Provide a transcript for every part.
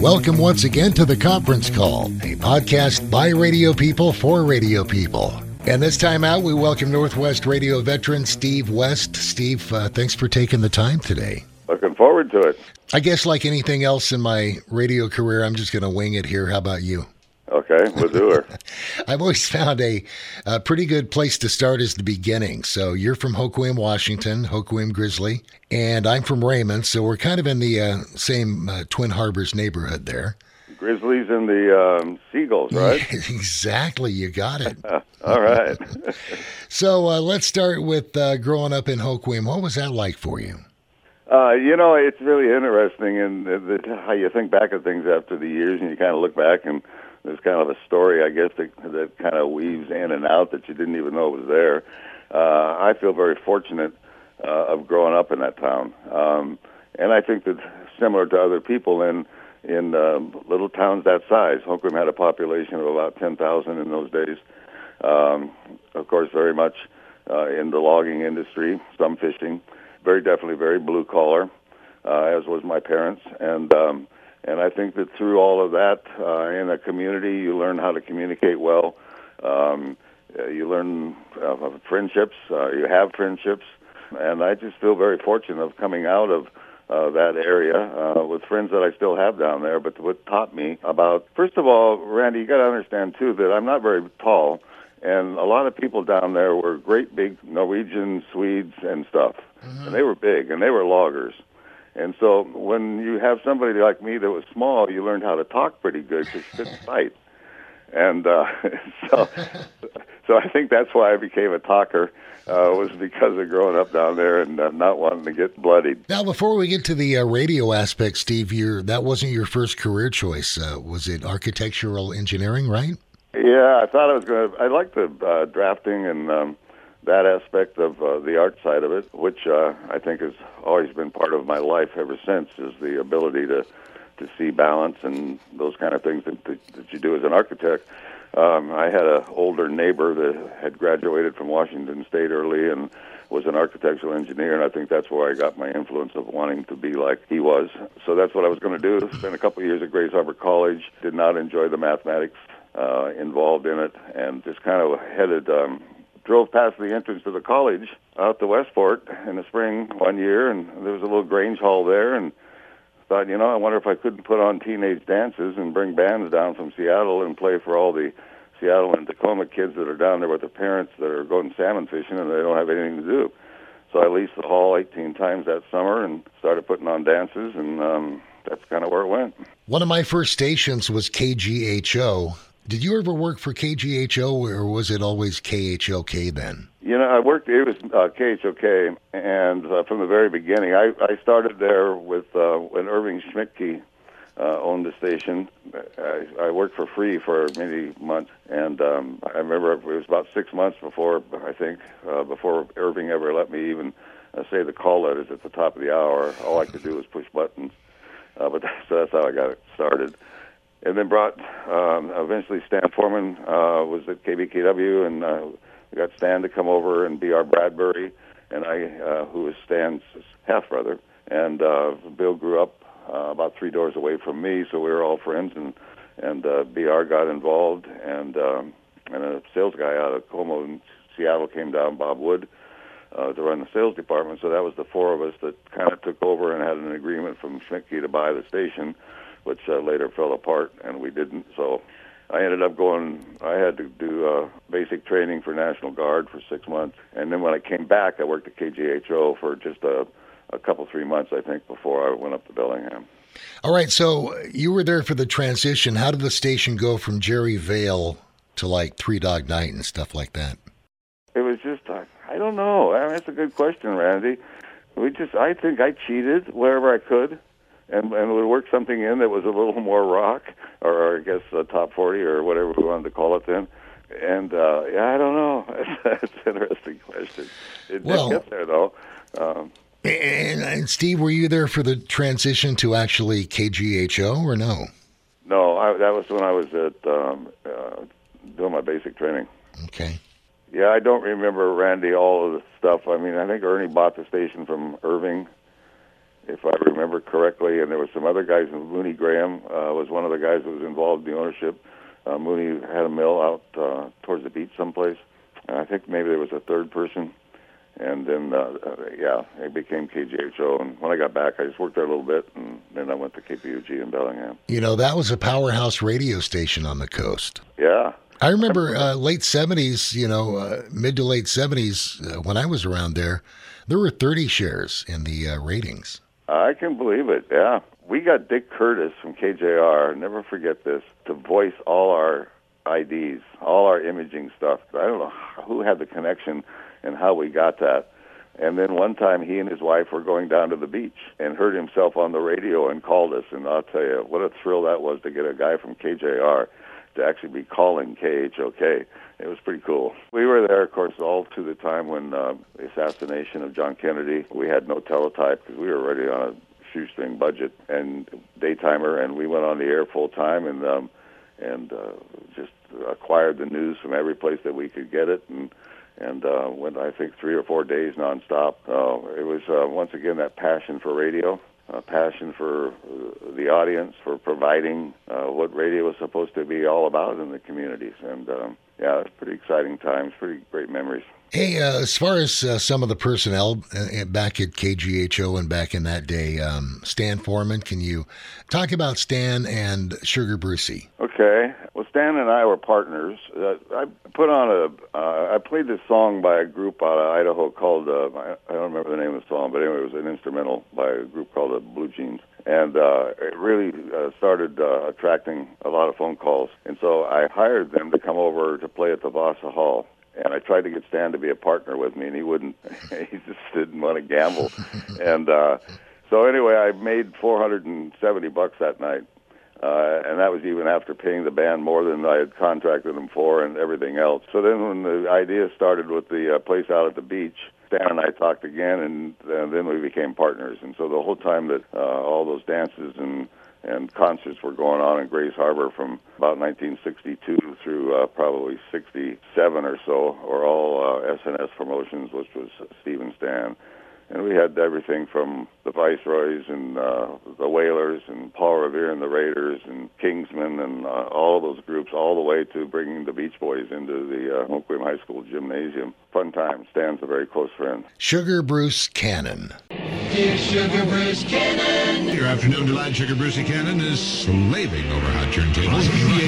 Welcome once again to The Conference Call, a podcast by radio people for radio people. And this time out, we welcome Northwest Radio veteran Steve West. Steve, thanks for taking the time today. Looking forward to it. I guess like anything else in my radio career, I'm just going to wing it here. How about you? Okay, we'll do her. I've always found a pretty good place to start is the beginning. So you're from Hoquiam, Washington, Hoquiam Grizzly, and I'm from Raymond. So we're kind of in the same Twin Harbors neighborhood there. Grizzlies and the Seagulls, right? Exactly. You got it. All right. So let's start with growing up in Hoquiam. What was that like for you? It's really interesting and how you think back at things after the years, and you kind of look back and there's kind of a story, I guess, that kind of weaves in and out that you didn't even know was there. I feel very fortunate of growing up in that town. And I think that similar to other people in little towns that size, Hoquiam had a population of about 10,000 in those days. Of course, very much in the logging industry, some fishing, definitely very blue collar, as was my parents. And I think that through all of that, in a community, you learn how to communicate well. You learn friendships. You have friendships. And I just feel very fortunate of coming out of that area with friends that I still have down there. But what taught me about, first of all, Randy, you got to understand, too, that I'm not very tall. And a lot of people down there were great big Norwegian, Swedes, and stuff. Mm-hmm. And they were big, and they were loggers. And so when you have somebody like me that was small, you learned how to talk pretty good because you couldn't fight. And so I think that's why I became a talker, was because of growing up down there and not wanting to get bloodied. Now, before we get to the radio aspect, Steve, that wasn't your first career choice. Was it architectural engineering, right? Yeah, I thought I was going to. I liked the drafting and that aspect of the art side of it, which I think has always been part of my life ever since, is the ability to see balance and those kind of things that you do as an architect. I had an older neighbor that had graduated from Washington State early and was an architectural engineer, and I think that's where I got my influence of wanting to be like he was. So that's what I was going to do. Spent a couple of years at Grace Harbor College, did not enjoy the mathematics involved in it, and just kind of drove past the entrance to the college out to Westport in the spring one year, and there was a little Grange Hall there, and thought, I wonder if I couldn't put on teenage dances and bring bands down from Seattle and play for all the Seattle and Tacoma kids that are down there with their parents that are going salmon fishing and they don't have anything to do. So I leased the hall 18 times that summer and started putting on dances, and that's kind of where it went. One of my first stations was KGHO. Did you ever work for KGHO, or was it always KHOK then? I worked, it was KHOK, and from the very beginning, I started there with when Irving Schmidtke owned the station. I worked for free for many months, and I remember it was about 6 months before, I think, before Irving ever let me even say the call letters at the top of the hour. All I could do was push buttons, but that's how I got it started. And then eventually Stan Foreman was at KBKW, and we got Stan to come over and be our Bradbury, and I, who was Stan's half-brother. And Bill grew up about 3 doors away from me, so we were all friends, and BR got involved, and a sales guy out of Como in Seattle came down, Bob Wood, to run the sales department. So that was the 4 of us that kind of took over and had an agreement from Schmidtke to buy the station, which later fell apart, and we didn't. So I ended up I had to do basic training for National Guard for 6 months. And then when I came back, I worked at KGHO for just a couple, 3 months, I think, before I went up to Bellingham. All right, so you were there for the transition. How did the station go from Jerry Vale to like Three Dog Night and stuff like that? It was just, I don't know. I mean, that's a good question, Randy. I think I cheated wherever I could. And would work something in that was a little more rock, or I guess top 40 or whatever we wanted to call it then. And I don't know. That's an interesting question. It did get there, though. And Steve, were you there for the transition to actually KGHO or no? No, that was when I was at doing my basic training. Okay. Yeah, I don't remember, Randy, all of the stuff. I mean, I think Ernie bought the station from Irving if I remember correctly, and there were some other guys. Mooney Graham was one of the guys that was involved in the ownership. Mooney had a mill out towards the beach someplace, and I think maybe there was a third person. And then, it became KGHO. And when I got back, I just worked there a little bit, and then I went to KPUG in Bellingham. That was a powerhouse radio station on the coast. Yeah. I remember late 70s, mid to late 70s, when I was around there were 30 shares in the ratings. I can believe it, yeah. We got Dick Curtis from KJR, never forget this, to voice all our IDs, all our imaging stuff. I don't know who had the connection and how we got that. And then one time he and his wife were going down to the beach and heard himself on the radio and called us. And I'll tell you, what a thrill that was to get a guy from KJR to actually be calling KHOK. It was pretty cool. We were there, of course, all to the time when the assassination of John Kennedy. We had no teletype because we were already on a shoestring budget and daytimer, and we went on the air full time and just acquired the news from every place that we could get it, and went, I think, 3 or 4 days nonstop. It was, once again, that passion for radio, passion for the audience, for providing what radio was supposed to be all about in the communities. And, it's pretty exciting times, pretty great memories. Hey, as far as some of the personnel back at KGHO and back in that day, Stan Foreman, can you talk about Stan and Sugar Brucey? Okay. Well, Stan and I were partners. I played this song by a group out of Idaho called, I don't remember the name of the song, but anyway, it was an instrumental by a group called the Blue Jeans. And it really started attracting a lot of phone calls. And so I hired them to come over to play at the Vasa Hall. And I tried to get Stan to be a partner with me, and he wouldn't. He just didn't want to gamble. And so anyway, I made $470 that night. And that was even after paying the band more than I had contracted them for and everything else. So then when the idea started with the place out at the beach, Stan and I talked again, and then we became partners. And so the whole time that all those dances and concerts were going on in Grays Harbor from about 1962 through probably 67 or so, were all SNS Promotions, which was Steve and Stan. And we had everything from the Viceroys and the Whalers and Paul Revere and the Raiders and Kingsmen and all of those groups, all the way to bringing the Beach Boys into the Hoquiam High School gymnasium. Fun time. Stan's a very close friend. Sugar Bruce Cannon. Dear Sugar Bruce Cannon. Your afternoon delight, Sugar Brucey Cannon is slaving over hot turntables.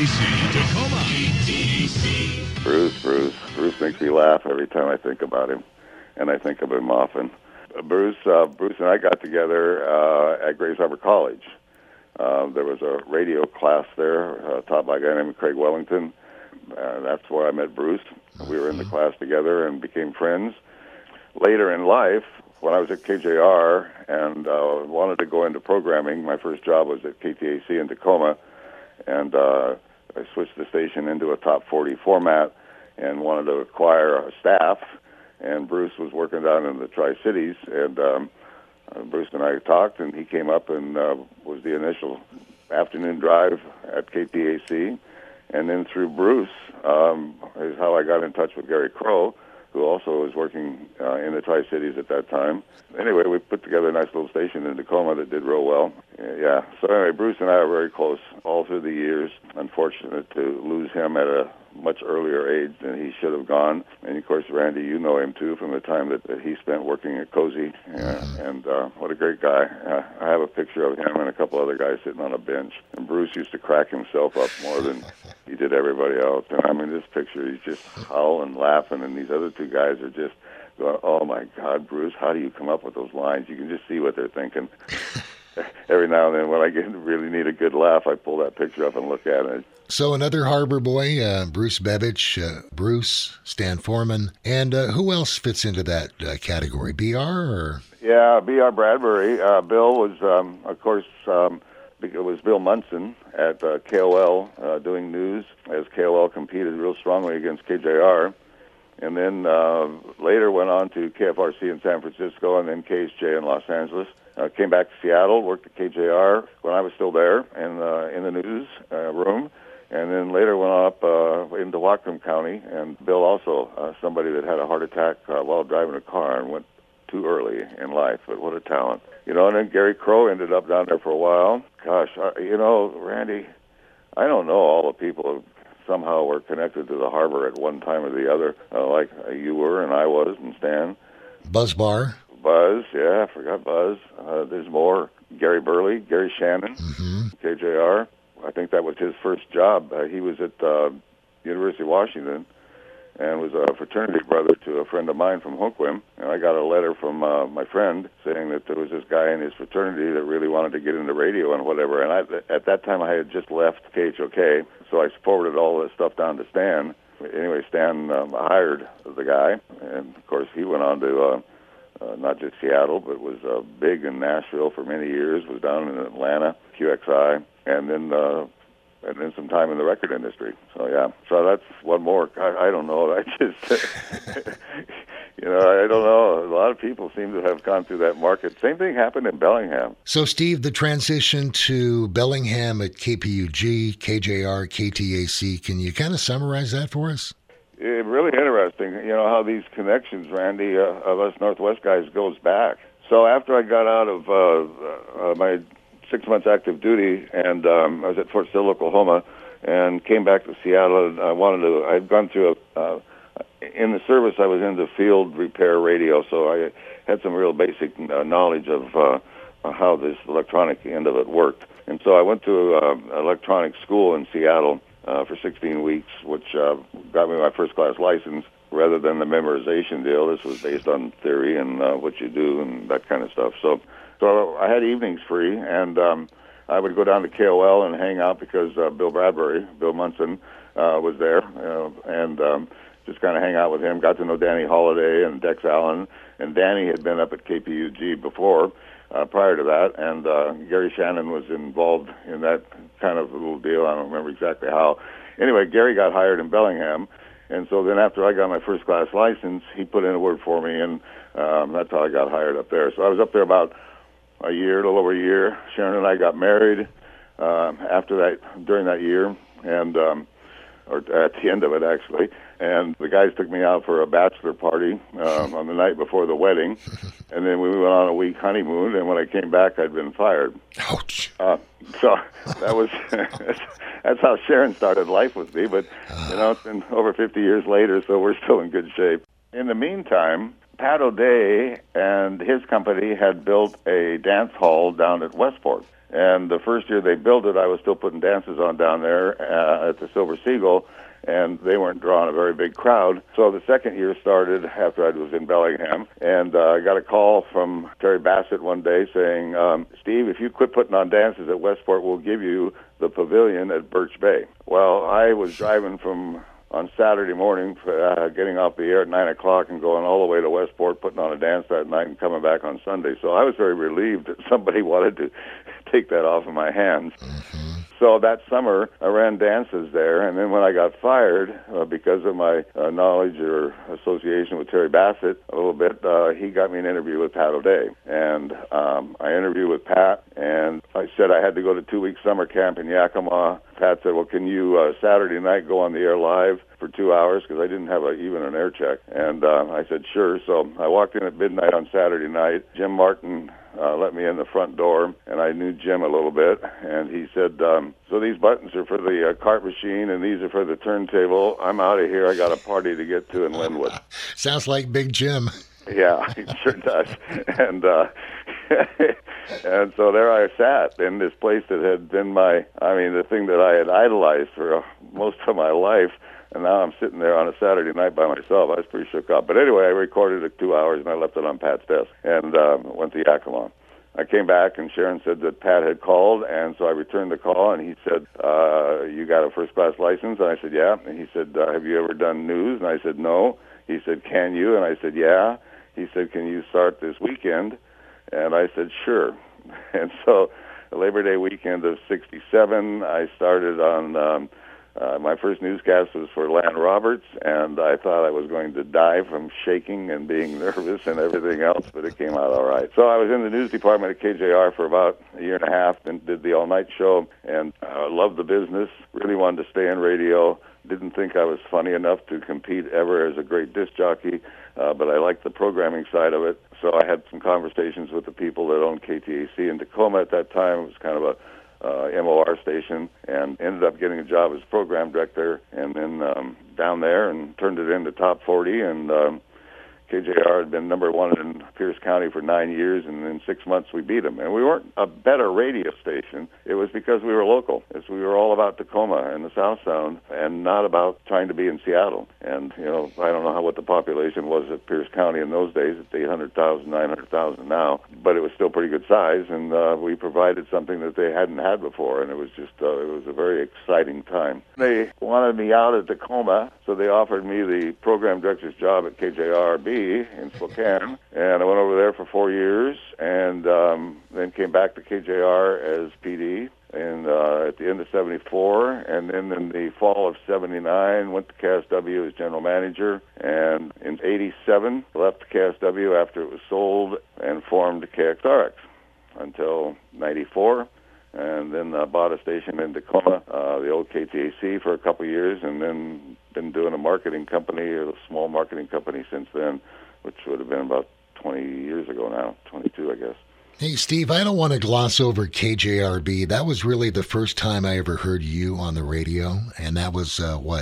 KTAC, Tacoma. Bruce makes me laugh every time I think about him, and I think of him often. Bruce and I got together at Grays Harbor College. There was a radio class there taught by a guy named Craig Wellington. That's where I met Bruce. We were in the class together and became friends. Later in life, when I was at KJR and wanted to go into programming, my first job was at KTAC in Tacoma, and I switched the station into a top 40 format and wanted to acquire a staff. And Bruce was working down in the Tri-Cities, and Bruce and I talked, and he came up and was the initial afternoon drive at KTAC. And then through Bruce is how I got in touch with Gary Crow, who also was working in the Tri-Cities at that time. Anyway, we put together a nice little station in Tacoma that did real well. Yeah. So anyway, Bruce and I are very close all through the years. Unfortunate to lose him at a much earlier age than he should have gone. And, of course, Randy, you know him, too, from the time that he spent working at Cozy. And what a great guy. I have a picture of him and a couple other guys sitting on a bench. And Bruce used to crack himself up more than he did everybody else. And, I mean, this picture, he's just howling, laughing, and these other two guys are just going, oh, my God, Bruce, how do you come up with those lines? You can just see what they're thinking. Every now and then when I really need a good laugh, I pull that picture up and look at it. So another Harbor boy, Bruce Bevich, Bruce, Stan Foreman, and who else fits into that category? BR or? Yeah, BR Bradbury. Bill was, of course, it was Bill Munson at KOL doing news as KOL competed real strongly against KJR. And then later went on to KFRC in San Francisco and then KHJ in Los Angeles. Came back to Seattle, worked at KJR when I was still there and in the news room. And then later went up into Whatcom County. And Bill also, somebody that had a heart attack while driving a car and went too early in life. But what a talent. and then Gary Crow ended up down there for a while. Gosh, Randy, I don't know all the people who somehow were connected to the harbor at one time or the other, like you were and I was and Stan. Buzz Barr. Buzz, yeah, I forgot Buzz. There's more. Gary Burley, Gary Shannon, KJR. I think that was his first job. He was at University of Washington and was a fraternity brother to a friend of mine from Hoquiam. And I got a letter from my friend saying that there was this guy in his fraternity that really wanted to get into radio and whatever. And at that time, I had just left KHOK, so I forwarded all this stuff down to Stan. Anyway, Stan hired the guy, and of course, he went on to not just Seattle, but was big in Nashville for many years, was down in Atlanta, QXI, and then some time in the record industry. So, yeah. So that's one more. I don't know. I just, I don't know. A lot of people seem to have gone through that market. Same thing happened in Bellingham. So, Steve, the transition to Bellingham at KPUG, KJR, KTAC, can you kind of summarize that for us? Really interesting, how these connections, Randy, of us Northwest guys goes back. So after I got out of my 6 months active duty, and I was at Fort Sill, Oklahoma, and came back to Seattle, and I'd gone through in the service, I was into field repair radio, so I had some real basic knowledge of how this electronic end of it worked. And so I went to electronic school in Seattle for 16 weeks, which got me my first-class license rather than the memorization deal. This was based on theory and what you do and that kind of stuff. So I had evenings free, and I would go down to KOL and hang out because Bill Munson, was there, and just kind of hang out with him. Got to know Danny Holiday and Dex Allen, and Danny had been up at KPUG before, prior to that, and Gary Shannon was involved in that kind of little deal. I don't remember exactly how. Anyway, Gary got hired in Bellingham, and so then after I got my first-class license, he put in a word for me, and that's how I got hired up there. So I was up there about a little over a year. Sharon and I got married during that year, and or at the end of it, actually. And the guys took me out for a bachelor party on the night before the wedding, and then we went on a week honeymoon, and when I came back, I'd been fired. Ouch. So that was that's how Sharon started life with me, but, it's been over 50 years later, so we're still in good shape. In the meantime, Pat O'Day and his company had built a dance hall down at Westport. And the first year they built it, I was still putting dances on down there at the Silver Seagull, and they weren't drawing a very big crowd. So the second year started after I was in Bellingham, and I got a call from Terry Bassett one day saying, Steve, if you quit putting on dances at Westport, we'll give you the pavilion at Birch Bay. Well, I was driving on Saturday morning, getting off the air at 9 o'clock and going all the way to Westport, putting on a dance that night and coming back on Sunday. So I was very relieved that somebody wanted to take that off of my hands. So that summer, I ran dances there, and then when I got fired, because of my knowledge or association with Terry Bassett a little bit, he got me an interview with Pat O'Day. And I interviewed with Pat, and I said I had to go to 2-week summer camp in Yakima. Pat said, well, can you Saturday night go on the air live for 2 hours? Because I didn't have even an air check. And I said, sure. So I walked in at midnight on Saturday night. Jim Martin let me in the front door, and I knew Jim a little bit, and he said, so these buttons are for the cart machine, and these are for the turntable. I'm out of here. I got a party to get to in Linwood. Sounds like Big Jim. Yeah, it sure does. And and so there I sat in this place that had been the thing that I had idolized for most of my life. And now I'm sitting there on a Saturday night by myself. I was pretty shook up. But anyway, I recorded it 2 hours, and I left it on Pat's desk and went to Yakima. I came back, and Sharon said that Pat had called, and so I returned the call, and he said, you got a first-class license? And I said, yeah. And he said, have you ever done news? And I said, no. He said, can you? And I said, yeah. He said, can you start this weekend? And I said, sure. And so Labor Day weekend of '67, I started on... my first newscast was for Lan Roberts, and I thought I was going to die from shaking and being nervous and everything else, but it came out all right. So I was in the news department at KJR for about a year and a half and did the all-night show, and loved the business, really wanted to stay in radio, didn't think I was funny enough to compete ever as a great disc jockey, but I liked the programming side of it. so I had some conversations with the people that owned KTAC in Tacoma at that time. It was kind of a MOR station, and ended up getting a job as program director, and then down there, and turned it into Top 40, and KJR had been number one in Pierce County for 9 years, and in 6 months we beat them. And we weren't a better radio station. It was because we were local. We were all about Tacoma and the South Sound, and not about trying to be in Seattle. And, I don't know what the population was at Pierce County in those days. It's 800,000, 900,000 now. But it was still pretty good size, and we provided something that they hadn't had before, and it was just, it was a very exciting time. They wanted me out at Tacoma, so they offered me the program director's job at KJRB in Spokane, and I went over there for 4 years, and then came back to KJR as PD at the end of 74, and then in the fall of 79 went to KSW as general manager, and in 87 left KSW after it was sold and formed KXRX until 94. And then bought a station in Tacoma, the old KTAC, for a couple of years, and then been doing a marketing company, a small marketing company since then, which would have been about 20 years ago now, 22, I guess. Hey, Steve, I don't want to gloss over KJRB. That was really the first time I ever heard you on the radio, and that was,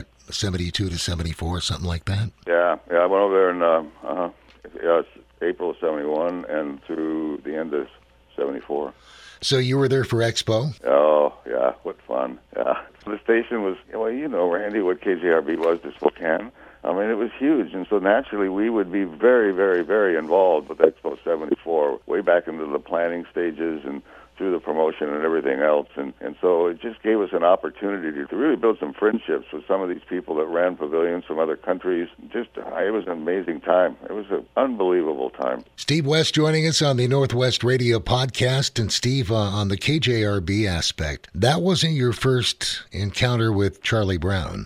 72 to 74, something like that? Yeah, I went over there in it's April of 71 and through the end of 74. So you were there for Expo? Oh, yeah, what fun. Yeah. The station was, Randy, what KJRB was to Spokane. I mean, it was huge, and so naturally we would be very, very, very involved with Expo 74, way back into the planning stages and through the promotion and everything else. And so it just gave us an opportunity to really build some friendships with some of these people that ran pavilions from other countries. It was an amazing time. It was an unbelievable time. Steve West joining us on the Northwest Radio podcast. And Steve, on the KJRB aspect, that wasn't your first encounter with Charlie Brown.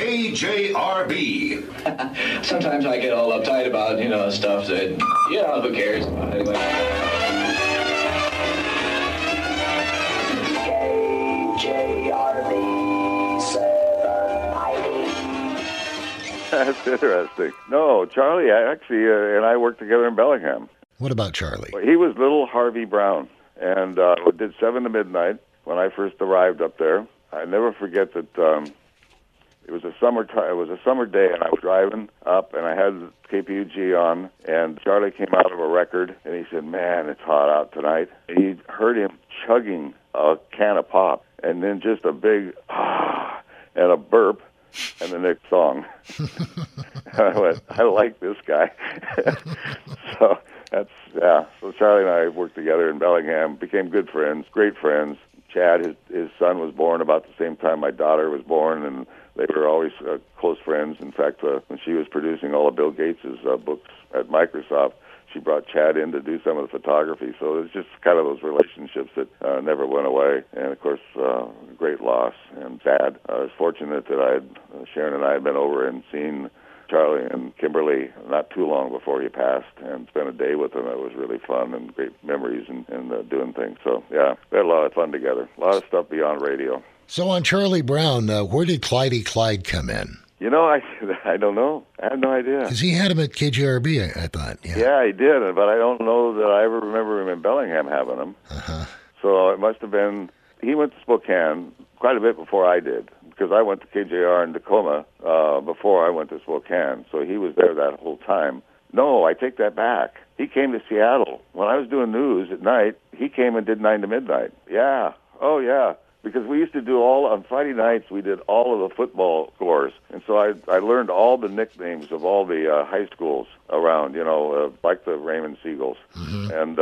KJRB. Sometimes I get all uptight about, stuff that, who cares? Anyway. KJRB 790. That's interesting. No, Charlie actually and I worked together in Bellingham. What about Charlie? He was little Harvey Brown, and we did 7 to midnight when I first arrived up there. I never forget that it was a summer day, and I was driving up, and I had KPUG on, and Charlie came out of a record, and he said, "Man, it's hot out tonight." And you heard him chugging a can of pop, and then just a big and a burp, and the next song. I went, I like this guy. So So Charlie and I worked together in Bellingham, became good friends, great friends. Chad, his son, was born about the same time my daughter was born, and they were always close friends. In fact, when she was producing all of Bill Gates' books at Microsoft, she brought Chad in to do some of the photography. So it's just kind of those relationships that never went away. And, of course, great loss and sad. I was fortunate that Sharon and I had been over and seen Charlie and Kimberly not too long before he passed, and spent a day with them. It was really fun and great memories and doing things. So, yeah, we had a lot of fun together. A lot of stuff beyond radio. So on Charlie Brown, where did Clydie Clyde come in? I don't know. I have no idea. Because he had him at KJRB, I thought. Yeah, he did, but I don't know that I ever remember him in Bellingham having him. Uh-huh. So it must have been, he went to Spokane quite a bit before I did, because I went to KJR in Tacoma before I went to Spokane. So he was there that whole time. No, I take that back. He came to Seattle. When I was doing news at night, he came and did 9 to midnight. Yeah. Oh, yeah. Because we used to do on Friday nights, we did all of the football scores. And so I learned all the nicknames of all the high schools around, like the Raymond Seagulls, mm-hmm. and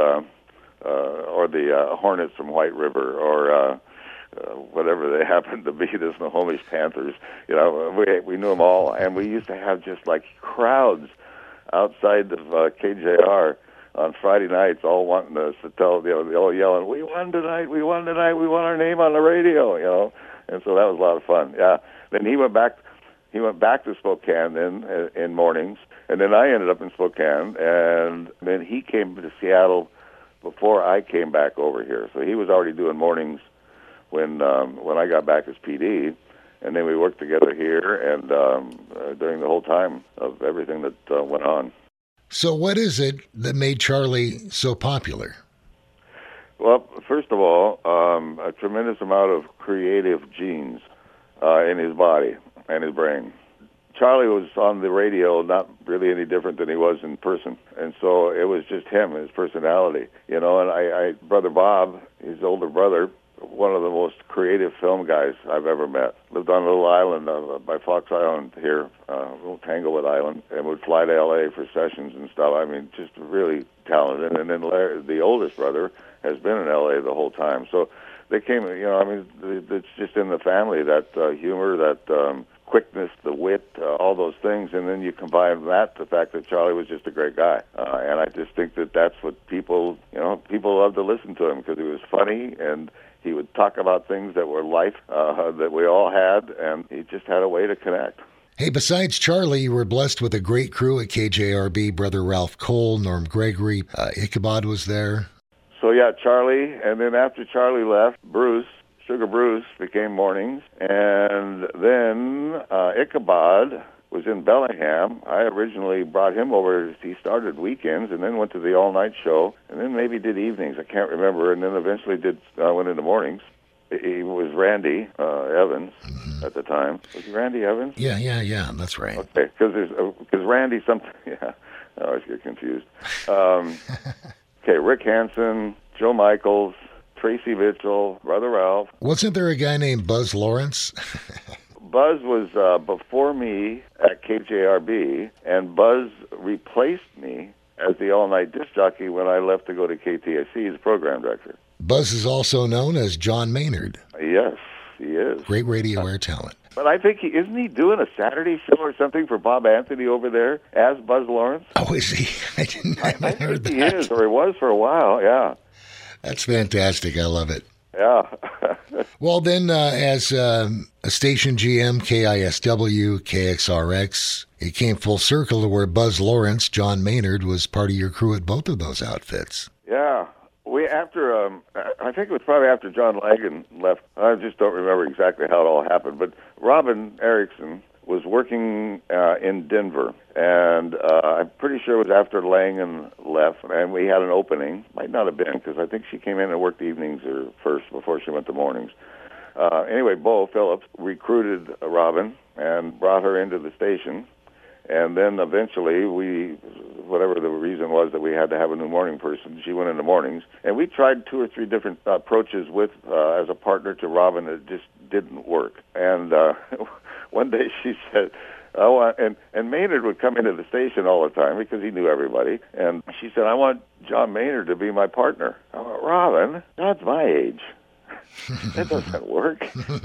or the Hornets from White River, or whatever they happened to be, the Snohomish Panthers. We knew them all. And we used to have just like crowds outside of KJR on Friday nights, all wanting us to tell, all yelling, "We won tonight, we won tonight, we won our name on the radio," And so that was a lot of fun. Yeah. Then he went back to Spokane then in mornings, and then I ended up in Spokane, and then he came to Seattle before I came back over here. So he was already doing mornings when I got back as PD, and then we worked together here and during the whole time of everything that went on. So what is it that made Charlie so popular? Well, first of all, a tremendous amount of creative genes in his body and his brain. Charlie was on the radio not really any different than he was in person. And so it was just him, his personality. You know, and I Brother Bob, his older brother, one of the most creative film guys I've ever met. Lived on a little island by Fox Island here, little Tanglewood Island, and would fly to L.A. for sessions and stuff. I mean, just really talented. And then Larry, the oldest brother, has been in L.A. the whole time. So they came, you know, I mean, it's just in the family, that humor, that quickness, the wit, all those things, and then you combine that, the fact that Charlie was just a great guy. And I just think that that's what people love to listen to him, because he was funny, and he would talk about things that were life, that we all had, and he just had a way to connect. Hey, besides Charlie, you were blessed with a great crew at KJRB. Brother Ralph Cole, Norm Gregory, Ichabod was there. So yeah, Charlie, and then after Charlie left, Bruce, Sugar Bruce, became mornings, and then Ichabod was in Bellingham. I originally brought him over. He started weekends and then went to the all-night show, and then maybe did evenings. I can't remember, and then eventually went into mornings. He was Randy Evans at the time. Was he Randy Evans? Yeah, that's right. Okay, because Randy yeah, I always get confused. Okay, Rick Hansen, Joe Michaels, Tracy Mitchell, Brother Ralph. Wasn't there a guy named Buzz Lawrence? Buzz was before me at KJRB, and Buzz replaced me as the all-night disc jockey when I left to go to KTSC as program director. Buzz is also known as John Maynard. Yes, he is. Great radio air talent. But I think isn't he doing a Saturday show or something for Bob Anthony over there as Buzz Lawrence? Oh, is he? I haven't heard that. He is, or he was for a while, yeah. That's fantastic. I love it. Yeah. Well, then, as a station GM, KISW, KXRX, it came full circle to where Buzz Lawrence, John Maynard, was part of your crew at both of those outfits. Yeah. I think it was probably after John Langan left. I just don't remember exactly how it all happened. But Robin Erickson was working in Denver, and I'm pretty sure it was after Langan left, and we had an opening. Might not have been, because I think she came in and worked evenings or first before she went to mornings. Anyway, Bo Phillips recruited Robin and brought her into the station, and then eventually whatever the reason was that we had to have a new morning person, she went into mornings. And we tried 2 or 3 different approaches as a partner to Robin. It just didn't work. And one day she said, and Maynard would come into the station all the time because he knew everybody. And she said, I want John Maynard to be my partner. I went, Robin, John's my age. That doesn't work.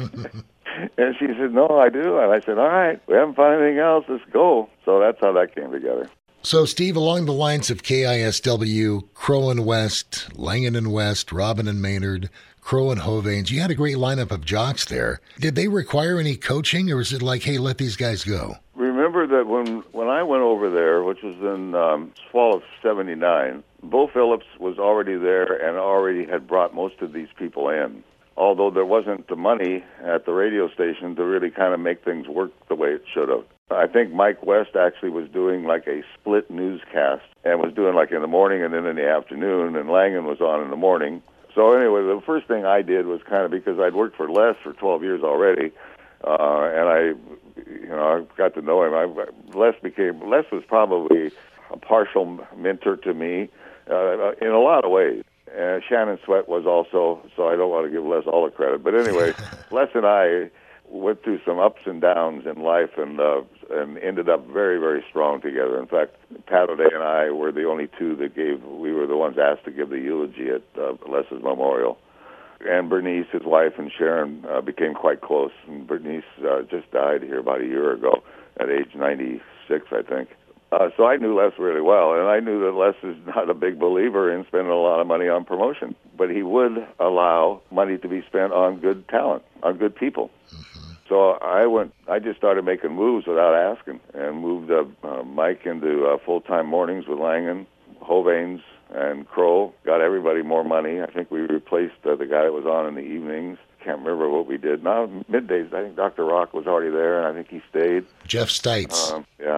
And she said, no, I do. And I said, all right, we haven't found anything else. Let's go. So that's how that came together. So, Steve, along the lines of KISW, Crow and West, Langan and West, Robin and Maynard, Crow and Hovanes, you had a great lineup of jocks there. Did they require any coaching, or is it like, hey, let these guys go? Remember that when I went over there, which was in fall of '79, Bo Phillips was already there and already had brought most of these people in, although there wasn't the money at the radio station to really kind of make things work the way it should have. I think Mike West actually was doing like a split newscast and was doing like in the morning and then in the afternoon, and Langan was on in the morning. So anyway, the first thing I did was kind of, because I'd worked for Les for 12 years already, and I got to know him. Les was probably a partial mentor to me in a lot of ways. Shannon Sweat was also, so I don't want to give Les all the credit. But anyway, Les and I went through some ups and downs in life, and ended up very, very strong together. In fact, Pat O'Day and I were the only two we were the ones asked to give the eulogy at Les's memorial. And Bernice, his wife, and Sharon became quite close. And Bernice just died here about a year ago at age 96, I think. So I knew Les really well, and I knew that Les is not a big believer in spending a lot of money on promotion, but he would allow money to be spent on good talent, on good people. So I just started making moves without asking, and moved Mike into full-time mornings with Langan, Hovanes, and Crow. Got everybody more money. I think we replaced the guy that was on in the evenings. Can't remember what we did. Now, middays, I think Dr. Rock was already there, and I think he stayed. Jeff Stites. Yeah.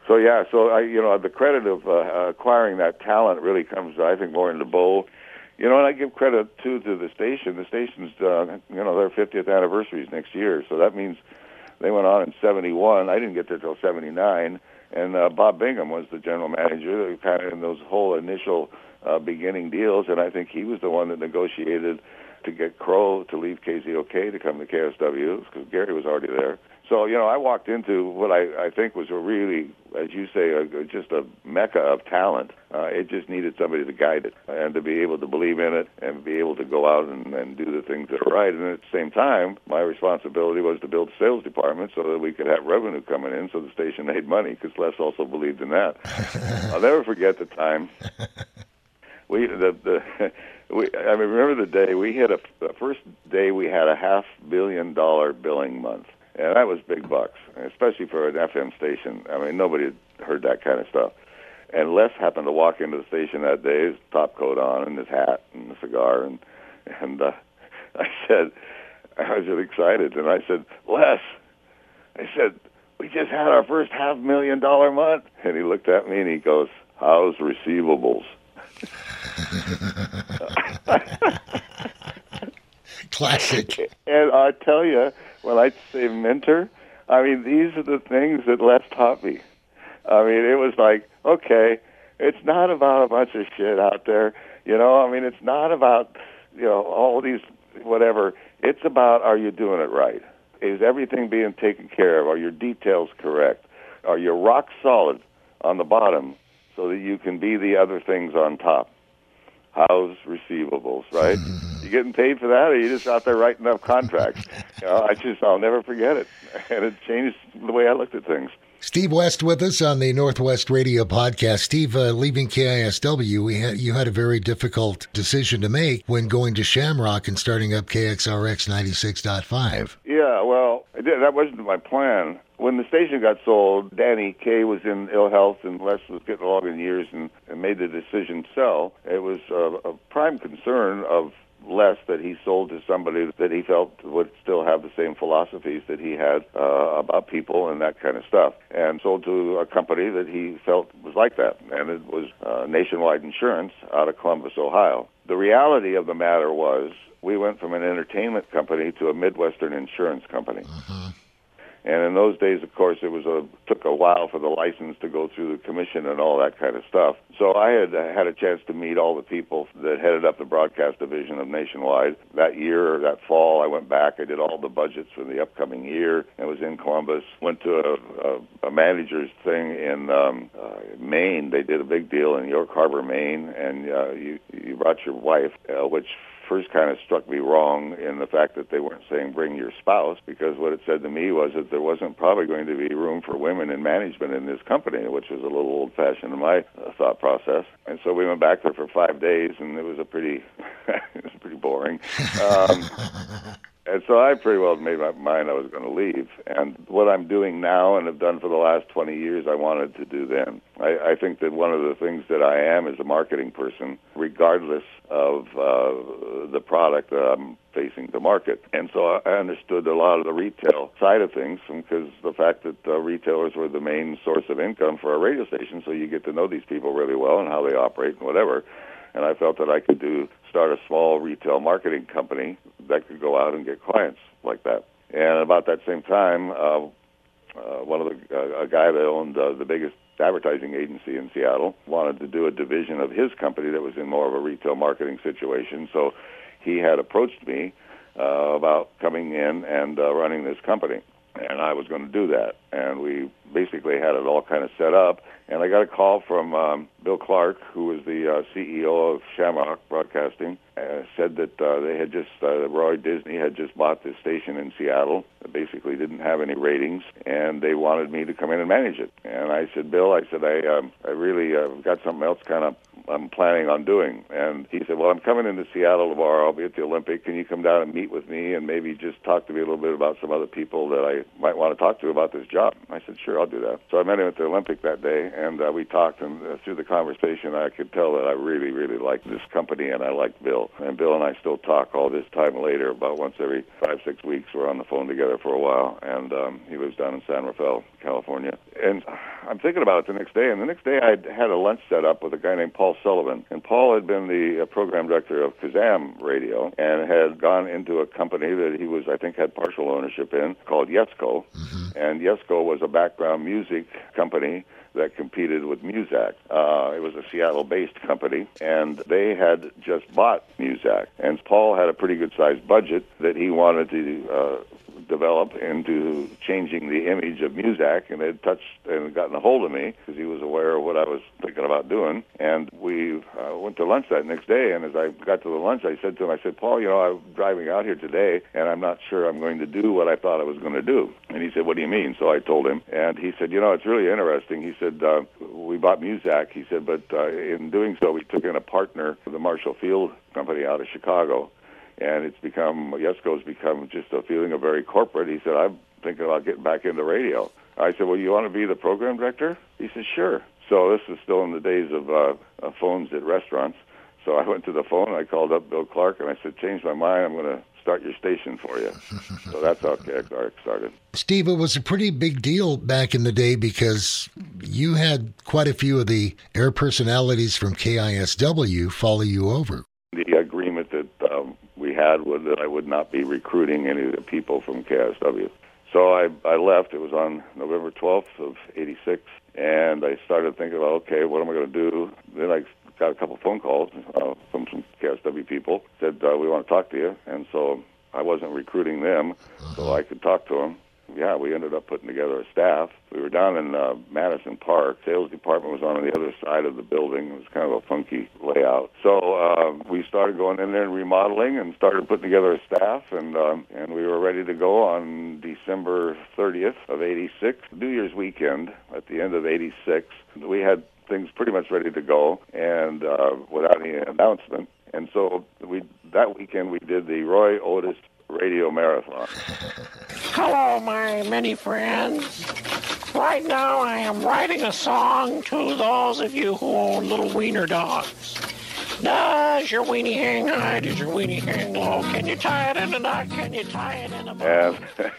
So yeah, so the credit of acquiring that talent really comes, I think, more into Bo. And I give credit too to the station. The station's, their 50th anniversary is next year, so that means they went on in '71. I didn't get there till '79, and Bob Bingham was the general manager, kind of in those whole initial beginning deals, and I think he was the one that negotiated to get Crow to leave KZOK to come to KSW because Gary was already there. So, I walked into what I think was a really, as you say, just a mecca of talent. It just needed somebody to guide it and to be able to believe in it and be able to go out and do the things that are right. And at the same time, my responsibility was to build the sales department so that we could have revenue coming in so the station made money because Les also believed in that. I'll never forget the time. I remember the day we hit the first day we had a $500 million billing month. And that was big bucks, especially for an FM station. I mean, nobody had heard that kind of stuff. And Les happened to walk into the station that day, his top coat on and his hat and a cigar. And I was really excited. And I said, Les, we just had our first $500,000 month. And he looked at me and he goes, how's receivables? Classic. And I tell you, when I say mentor, I mean, these are the things that Les taught me. I mean, it was like, okay, it's not about a bunch of shit out there, it's not about, all these whatever. It's about, are you doing it right? Is everything being taken care of? Are your details correct? Are you rock solid on the bottom so that you can be the other things on top? How's receivables, right? You getting paid for that, or you just out there writing up contracts? I'll never forget it. And it changed the way I looked at things. Steve West with us on the Northwest Radio podcast. Steve, leaving KISW, you had a very difficult decision to make when going to Shamrock and starting up KXRX 96.5. Yeah, well, I did. That wasn't my plan. When the station got sold, Danny Kaye was in ill health and Les was getting along in years and made the decision to sell. It was a prime concern of Les that he sold to somebody that he felt would still have the same philosophies that he had about people and that kind of stuff, and sold to a company that he felt was like that, and it was Nationwide Insurance out of Columbus, Ohio. The reality of the matter was we went from an entertainment company to a Midwestern insurance company. Uh-huh. And in those days, of course, took a while for the license to go through the commission and all that kind of stuff. So I had a chance to meet all the people that headed up the broadcast division of Nationwide. That year, or that fall, I went back. I did all the budgets for the upcoming year. I was in Columbus. Went to a manager's thing in Maine. They did a big deal in York Harbor, Maine, and you brought your wife, which first kind of struck me wrong in the fact that they weren't saying bring your spouse, because what it said to me was that there wasn't probably going to be room for women in management in this company, which was a little old-fashioned in my thought process. And so we went back there for 5 days, and it was pretty boring. And so I pretty well made my mind I was going to leave. And what I'm doing now and have done for the last 20 years, I wanted to do then. I think that one of the things that I am is a marketing person, regardless of the product that I'm facing to market. And so I understood a lot of the retail side of things, because the fact that retailers were the main source of income for a radio station, so you get to know these people really well and how they operate and whatever. And I felt that I could start a small retail marketing company that could go out and get clients like that. And about that same time, a guy that owned the biggest advertising agency in Seattle wanted to do a division of his company that was in more of a retail marketing situation. So he had approached me about coming in and running this company. And I was going to do that. And we basically had it all kind of set up. And I got a call from Bill Clark, who was the CEO of Shamrock Broadcasting, said that they had just, Roy Disney had just bought this station in Seattle that basically didn't have any ratings, and they wanted me to come in and manage it. And I said, Bill, I really got something else I'm planning on doing. And he said, well, I'm coming into Seattle tomorrow. I'll be at the Olympic. Can you come down and meet with me and maybe just talk to me a little bit about some other people that I might want to talk to about this job? I said, sure, I'll do that. So I met him at the Olympic that day, and we talked, and through the conversation, I could tell that I really, really liked this company, and I liked Bill. And Bill and I still talk all this time later, about once every 5-6 weeks. We're on the phone together for a while, and he lives down in San Rafael, California. And I'm thinking about it the next day, and the next day I had a lunch set up with a guy named Paul Sullivan. And Paul had been the program director of Kazam Radio and had gone into a company that he was, I think, had partial ownership in called Yesco. And Yesco was a background music company that competed with Muzak. It was a Seattle-based company, and they had just bought Muzak. And Paul had a pretty good-sized budget that he wanted to develop into changing the image of Muzak, and had touched and gotten a hold of me because he was aware of what I was thinking about doing. And we went to lunch that next day, and as I got to the lunch, I said to him, Paul, I'm driving out here today, and I'm not sure I'm going to do what I thought I was going to do. And he said, what do you mean? So I told him, and he said, it's really interesting. He said, we bought Muzak. He said, but in doing so, we took in a partner, the Marshall Field Company out of Chicago. And Yesco's become just a feeling of very corporate. He said, I'm thinking about getting back into radio. I said, well, you want to be the program director? He said, sure. So this is still in the days of phones at restaurants. So I went to the phone, I called up Bill Clark, and I said, change my mind, I'm going to start your station for you. So that's how KXRX started. Steve, it was a pretty big deal back in the day because you had quite a few of the air personalities from KISW follow you over. The agreement that we had was that I would not be recruiting any of the people from KSW. So I left. It was on November 12th of 86, and I started thinking about, okay, what am I going to do? Then I got a couple phone calls from some KSW people, said, we want to talk to you. And so I wasn't recruiting them, so I could talk to them. Yeah, we ended up putting together a staff. We were down in Madison Park. Sales department was on the other side of the building. It was kind of a funky layout. So we started going in there and remodeling and started putting together a staff, and we were ready to go on December 30th of 86, New Year's weekend at the end of 86. We had things pretty much ready to go and without any announcement. And so that weekend we did the Roy Otis Radio Marathon. Hello, my many friends. Right now I am writing a song to those of you who own little wiener dogs. Does your weenie hang high? Does your weenie hang low? Can you tie it in a knot? Can you tie it in a bow?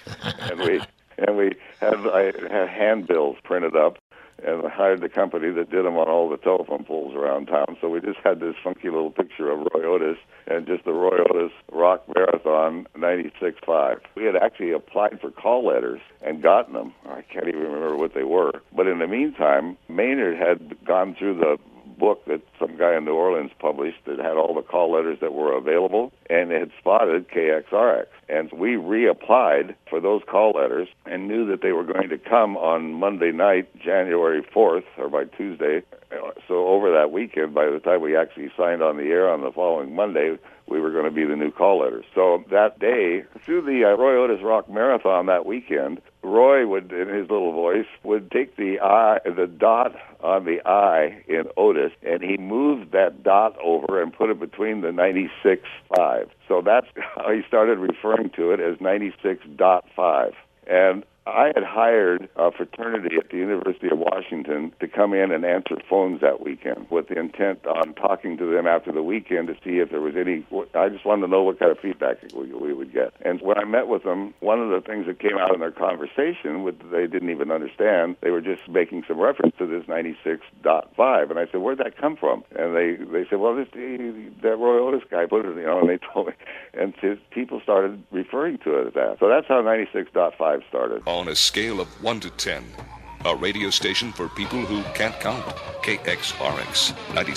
I had handbills printed up, and I hired the company that did them on all the telephone poles around town. So we just had this funky little picture of Roy Otis and just the Roy Otis Rock Marathon 96.5. We had actually applied for call letters and gotten them. I can't even remember what they were. But in the meantime, Maynard had gone through the book that some guy in New Orleans published that had all the call letters that were available, and it had spotted KXRX. And we reapplied for those call letters and knew that they were going to come on Monday night, January 4th, or by Tuesday. So over that weekend, by the time we actually signed on the air on the following Monday, we were going to be the new call letters. So that day, through the Roy Otis Rock Marathon that weekend, Roy would, in his little voice, would take the dot on the I in Otis, and he moved that dot over and put it between the 96.5. So that's how he started referring to it as 96.5. And I had hired a fraternity at the University of Washington to come in and answer phones that weekend with the intent on talking to them after the weekend to see if there was any. I just wanted to know what kind of feedback we would get. And when I met with them, one of the things that came out in their conversation, which they didn't even understand, they were just making some reference to this 96.5. And I said, where'd that come from? And they said, well, that Roy Otis guy put it, and they told me. And people started referring to it as that. So that's how 96.5 started. On a scale of 1 to 10, a radio station for people who can't count. KXRX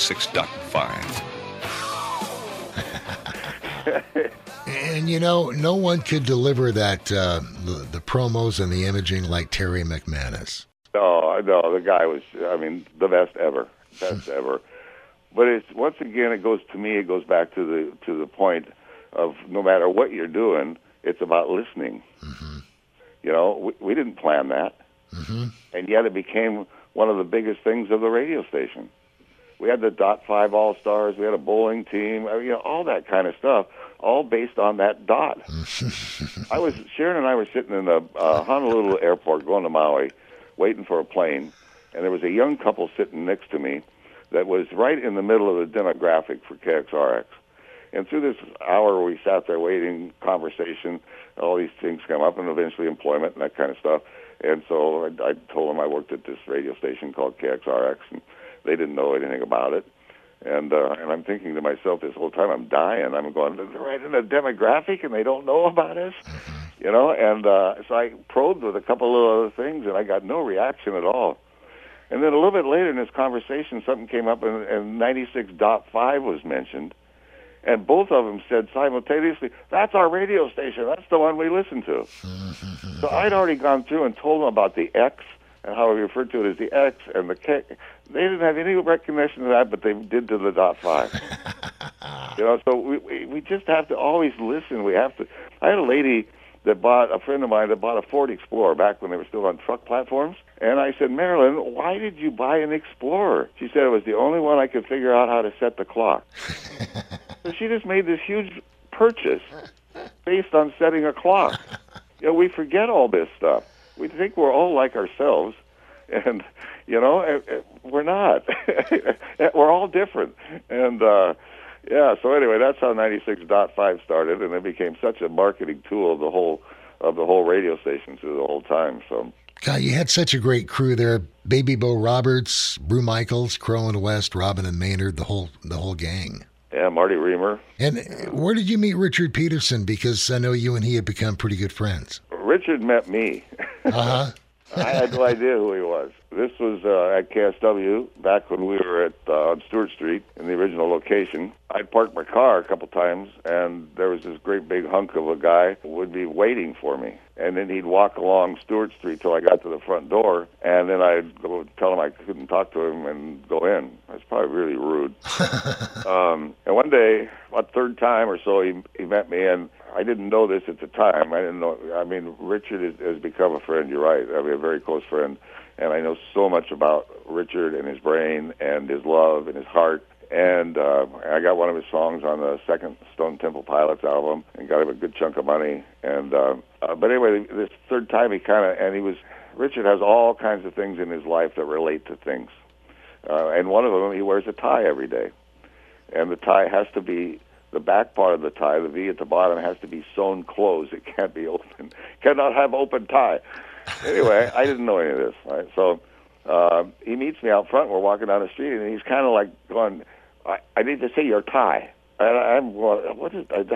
96.5. And no one could deliver that the promos and the imaging like Terry McManus. No, the guy was, the best ever. But once again, it goes back to the point of no matter what you're doing, it's about listening. Mm-hmm. We didn't plan that. Mm-hmm. And yet it became one of the biggest things of the radio station. We had the .5 All-Stars, we had a bowling team, all that kind of stuff, all based on that dot. Sharon and I were sitting in the Honolulu airport going to Maui, waiting for a plane, and there was a young couple sitting next to me that was right in the middle of the demographic for KXRX. And through this hour we sat there waiting, conversation, all these things come up, and eventually employment and that kind of stuff. And so I told them I worked at this radio station called KXRX, and they didn't know anything about it. And I'm thinking to myself this whole time, I'm dying. I'm going, they're right in a demographic, and they don't know about us, you know. And so I probed with a couple of other things, and I got no reaction at all. And then a little bit later in this conversation, something came up, and 96.5 was mentioned. And both of them said simultaneously, that's our radio station. That's the one we listen to. So I'd already gone through and told them about the X and how we referred to it as the X and the K. They didn't have any recognition of that, but they did to the .5. You know, so we just have to always listen. We have to. I had a friend of mine that bought a Ford Explorer back when they were still on truck platforms. And I said, Marilyn, why did you buy an Explorer? She said it was the only one I could figure out how to set the clock. So she just made this huge purchase based on setting a clock. You know, we forget all this stuff. We think we're all like ourselves, and, you know, we're not. We're all different. And, yeah, so anyway, that's how 96.5 started, and it became such a marketing tool of the whole radio station through the whole time. So, God, you had such a great crew there. Baby Bo Roberts, Brew Michaels, Crow and West, Robin and Maynard, the whole gang. Yeah, Marty Reamer. And where did you meet Richard Peterson? Because I know you and he had become pretty good friends. Richard met me. Uh-huh. I had no idea who he was. This was at KSW back when we were at on Stewart Street in the original location. I'd parked my car a couple times, and there was this great big hunk of a guy who would be waiting for me. And then he'd walk along Stewart Street till I got to the front door, and then I'd go tell him I couldn't talk to him and go in. That's probably really rude. And one day, about third time or so, he met me, and I didn't know this at the time. I didn't know. I mean, Richard has become a friend. You're right. I mean, a very close friend. And I know so much about Richard and his brain and his love and his heart. And I got one of his songs on the second Stone Temple Pilots album and got him a good chunk of money. And but anyway, this third time Richard has all kinds of things in his life that relate to things. And one of them, he wears a tie every day. And the tie has to be, the back part of the tie, the V at the bottom, has to be sewn closed. It can't be open. Cannot have open tie. Anyway, I didn't know any of this. Right? So he meets me out front. We're walking down the street, and he's kind of like going, I need to see your tie. And I'm going, what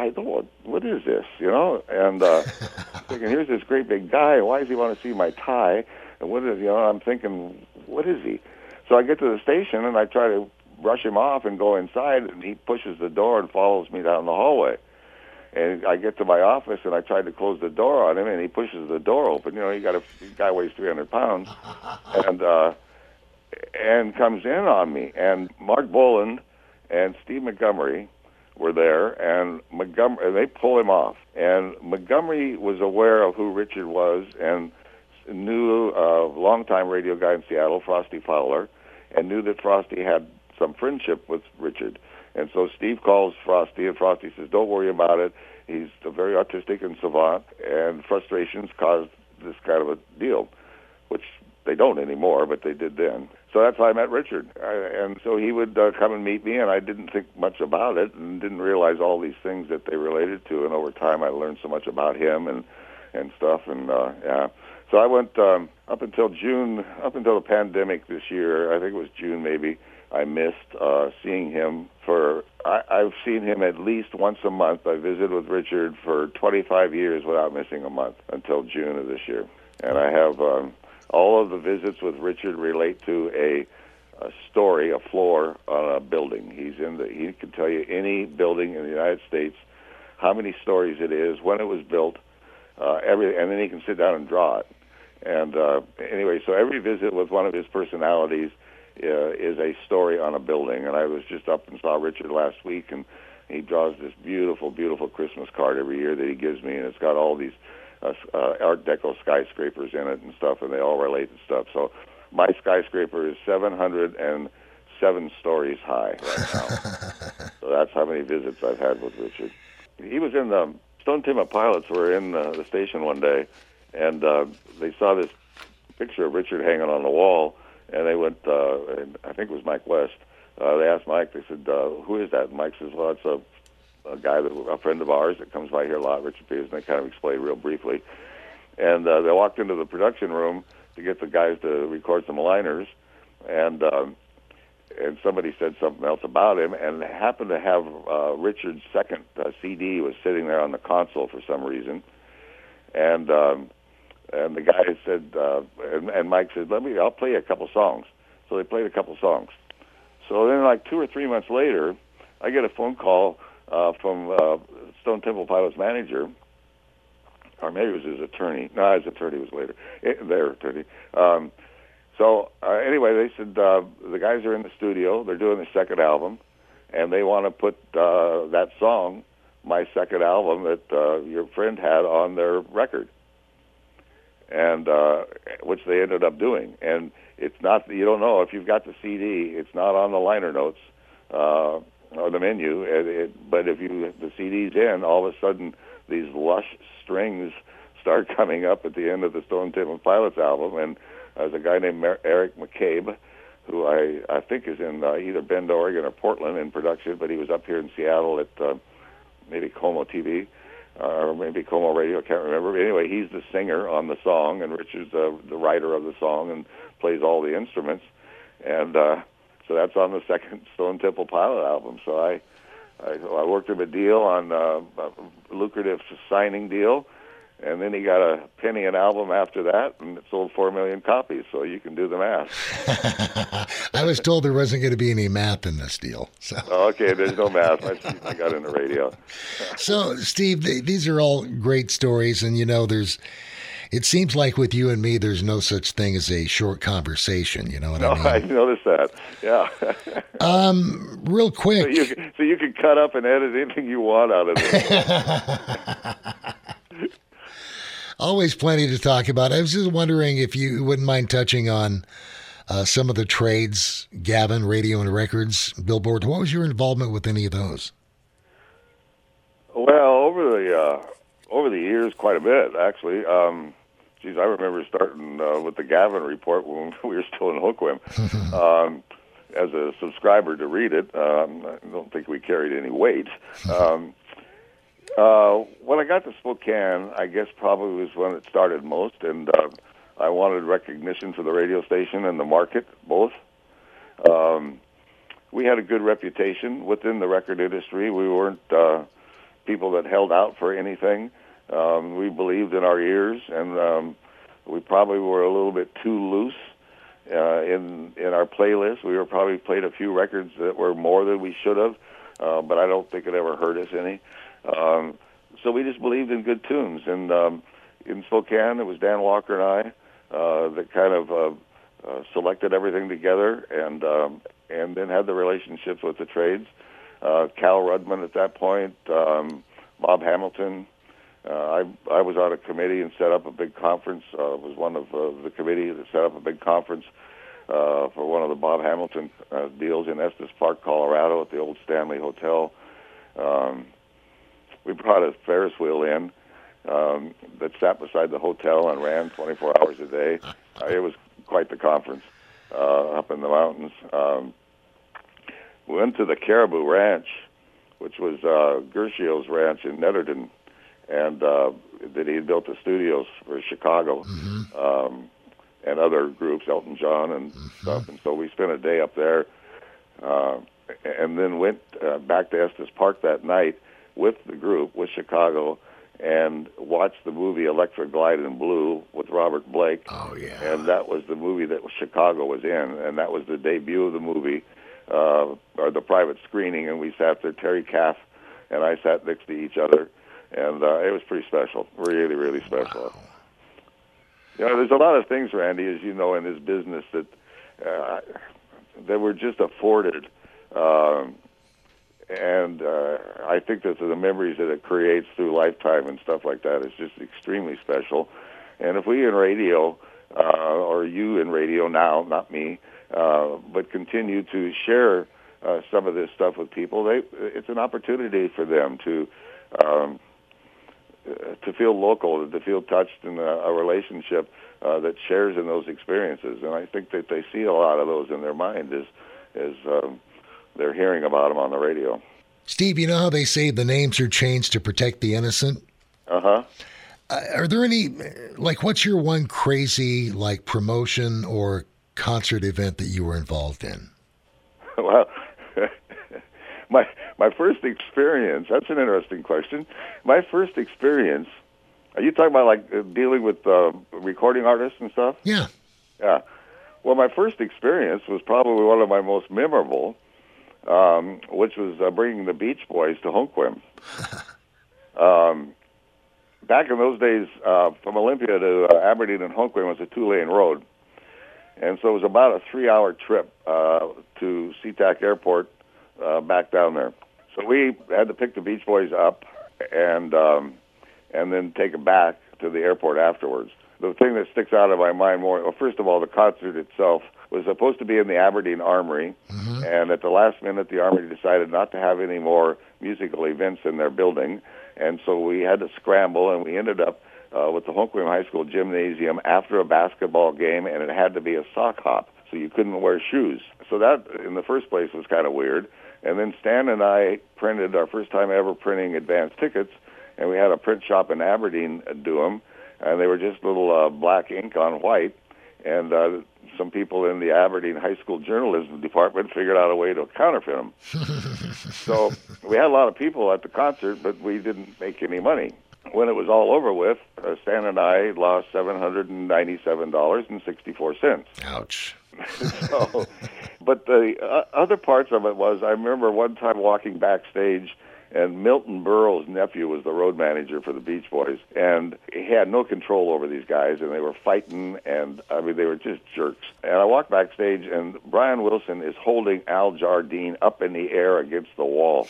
is this, you know? And thinking, here's this great big guy. Why does he want to see my tie? And what is, you know, I'm thinking, what is he? So I get to the station, and I try to brush him off and go inside, and he pushes the door and follows me down the hallway. And I get to my office, and I tried to close the door on him, and he pushes the door open. You know, the guy weighs 300 pounds, and comes in on me. And Mark Boland and Steve Montgomery were there, and they pull him off. And Montgomery was aware of who Richard was and knew a longtime radio guy in Seattle, Frosty Fowler, and knew that Frosty had some friendship with Richard. And so Steve calls Frosty, and Frosty says, don't worry about it. He's very autistic and savant, and frustrations caused this kind of a deal, which they don't anymore, but they did then. So that's how I met Richard. And so he would come and meet me, and I didn't think much about it and didn't realize all these things that they related to. And over time, I learned so much about him and stuff. And, yeah. So I went up until the pandemic this year, I think it was June maybe, I missed seeing him I've seen him at least once a month. I visited with Richard for 25 years without missing a month until June of this year. And I have all of the visits with Richard relate to a story, a floor on a building. He can tell you any building in the United States, how many stories it is, when it was built, and then he can sit down and draw it. And anyway, so every visit with one of his personalities is a story on a building. And I was just up and saw Richard last week, and he draws this beautiful, beautiful Christmas card every year that he gives me, and it's got all these Art Deco skyscrapers in it and stuff, and they all relate to stuff. So my skyscraper is 707 stories high right now. So that's how many visits I've had with Richard. He was in the Stone Temple Pilots were in the station one day, and they saw this picture of Richard hanging on the wall, and they went, and I think it was Mike West. They asked Mike, they said, who is that? And Mike says, well, it's a guy, a friend of ours that comes by here a lot, Richard Peters, and I kind of explained real briefly. And they walked into the production room to get the guys to record some liners, and somebody said something else about him, and happened to have Richard's second CD was sitting there on the console for some reason, and the guy said, and Mike said, I'll play you a couple songs. So they played a couple songs. So then, like 2 or 3 months later, I get a phone call from Stone Temple Pilots manager, or maybe it was his attorney. No, his attorney was later. Their attorney. So anyway, they said the guys are in the studio. They're doing the second album, and they want to put that song, my second album, that your friend had on their record, and which they ended up doing. And it's not, you don't know if you've got the CD. It's not on the liner notes or the menu. But if the CD's in, all of a sudden these lush strings start coming up at the end of the Stone Temple Pilots album, and there's a guy named Eric McCabe, who I think is in either Bend, Oregon, or Portland in production, but he was up here in Seattle at maybe Como TV or maybe Como Radio, I can't remember. But anyway, he's the singer on the song, and Richard's the writer of the song and plays all the instruments. And so that's on the second Stone Temple Pilot album. So I worked him a deal on a lucrative signing deal, and then he got a penny an album after that, and it sold 4 million copies, so you can do the math. I was told there wasn't going to be any math in this deal. So. Okay, there's no math. I got into radio. So, Steve, these are all great stories, and, it seems like with you and me, there's no such thing as a short conversation, you know what I mean? I noticed that, yeah. Real quick. So you can cut up and edit anything you want out of it. Always plenty to talk about. I was just wondering if you wouldn't mind touching on some of the trades, Gavin, radio and records, Billboard. What was your involvement with any of those? Well, over the years, quite a bit, actually. I remember starting with the Gavin Report when we were still in Hoquiam as a subscriber to read it. I don't think we carried any weight. When I got to Spokane, I guess probably was when it started most, and I wanted recognition for the radio station and the market, both. We had a good reputation within the record industry. We weren't people that held out for anything. We believed in our ears, and we probably were a little bit too loose in our playlist. We probably played a few records that were more than we should have, but I don't think it ever hurt us any. So we just believed in good tunes. And in Spokane, it was Dan Walker and I that kind of selected everything together and then had the relationships with the trades. Cal Rudman at that point, Bob Hamilton. I was on a committee and set up a big conference. Was one of the committee that set up a big conference for one of the Bob Hamilton deals in Estes Park, Colorado, at the old Stanley Hotel. We brought a Ferris wheel in that sat beside the hotel and ran 24 hours a day. It was quite the conference up in the mountains. We went to the Caribou Ranch, which was Gershio's ranch in Netherton, and that he had built the studios for Chicago and other groups, Elton John and stuff. And so we spent a day up there and then went back to Estes Park that night with the group, with Chicago, and watched the movie Electric Glide in Blue with Robert Blake. Oh, yeah. And that was the movie that Chicago was in, and that was the debut of the movie, or the private screening, and we sat there, Terry Caff and I sat next to each other, and it was pretty special, really, really special. Wow. There's a lot of things, Randy, as you know, in this business that were just afforded, and I think that the memories that it creates through lifetime and stuff like that is just extremely special. And if we in radio, or you in radio now, not me, but continue to share some of this stuff with people, it's an opportunity for them to feel local, to feel touched in a relationship that shares in those experiences. And I think that they see a lot of those in their mind as they're hearing about them on the radio. Steve, you know how they say the names are changed to protect the innocent? Uh-huh. Are there any, like, what's your one crazy, like, promotion or concert event that you were involved in? Well, my first experience, that's an interesting question. My first experience, are you talking about, like, dealing with recording artists and stuff? Yeah. Yeah. Well, my first experience was probably one of my most memorable, which was bringing the Beach Boys to Hoquiam. Back in those days, from Olympia to Aberdeen and Hoquiam was a 2-lane road. And so it was about a 3-hour trip to SeaTac Airport back down there. So we had to pick the Beach Boys up and then take them back to the airport afterwards. The thing that sticks out of my mind more, well, first of all, the concert itself was supposed to be in the Aberdeen Armory, and at the last minute, the Armory decided not to have any more musical events in their building, and so we had to scramble, and we ended up with the Hoquiam High School gymnasium after a basketball game, and it had to be a sock hop, so you couldn't wear shoes. So that, in the first place, was kind of weird. And then Stan and I printed our first time ever printing advance tickets, and we had a print shop in Aberdeen do them, and they were just little black ink on white, and some people in the Aberdeen High School journalism department figured out a way to counterfeit them. So we had a lot of people at the concert, but we didn't make any money. When it was all over with, Stan and I lost $797.64. Ouch. So, but the other parts of it was, I remember one time walking backstage, and Milton Berle's nephew was the road manager for the Beach Boys, and he had no control over these guys, and they were fighting, and I mean, they were just jerks. And I walked backstage, and Brian Wilson is holding Al Jardine up in the air against the wall.